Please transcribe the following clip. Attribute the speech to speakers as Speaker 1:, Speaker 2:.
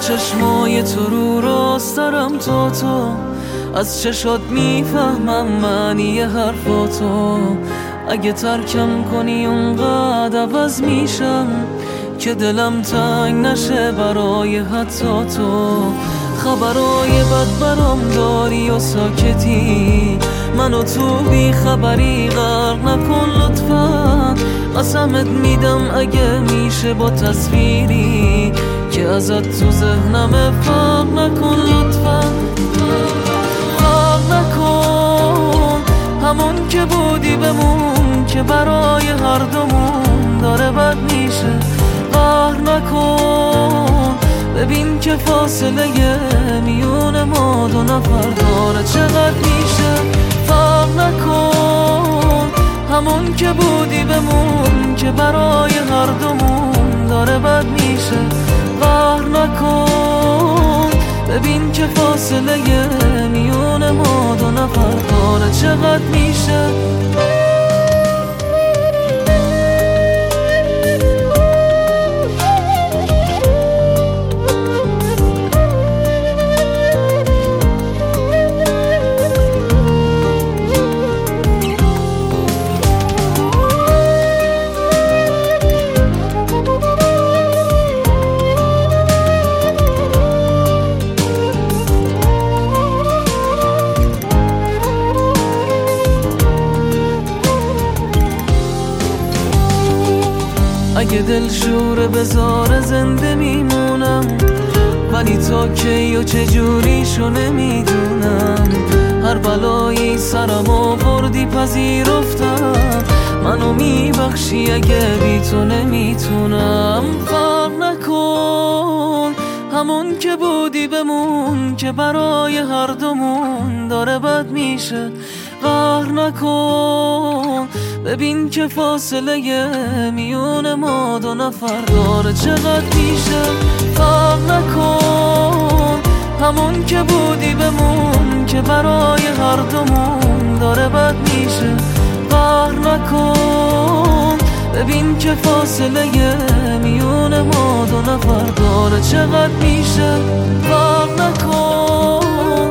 Speaker 1: چشمای تو رو راست دارم تو از چشات میفهمم معنی حرفاتو. اگه ترکم کنی اونقدر عوض میشم که دلم تنگ نشه برای حتی تو. خبرای بد برام داری و ساکتی، منو تو بی خبری غرق نکن لطفا. قسمت میدم اگه میشه با تصویری که ازت تو ذهنم فرق نکن لطفا. فرق نکن، همون که بودی بمون که برای هر دومون داره بد میشه. قهر نکن، ببین که فاصله میون ما دو نفر داره چقدر میشه. فرق نکن، همون که بودی بمون که برای هر دومون داره بد میشه. قهر نکن، ببین که فاصله میون ما دو نفر داره چقدر میشه. اگه دل شوره بذاره زنده میمونم، ولی تا کی و چجوریشو نمیدونم. هر بلایی سرم آوردی پذیرفتم، منو میبخشی اگه بی تو نمیتونم. فرق نکن، همون که بودی بمون که برای هر دومون داره بد میشه. قهر نکن، ببین که فاصله میون ما دو نفر داره چقدر میشه. فرق نکن، همون که بودی بمون که برای هر دومون داره بد میشه. قهر نکن، ببین که فاصله میون ما دو نفر داره چقدر میشه. فرق نکن.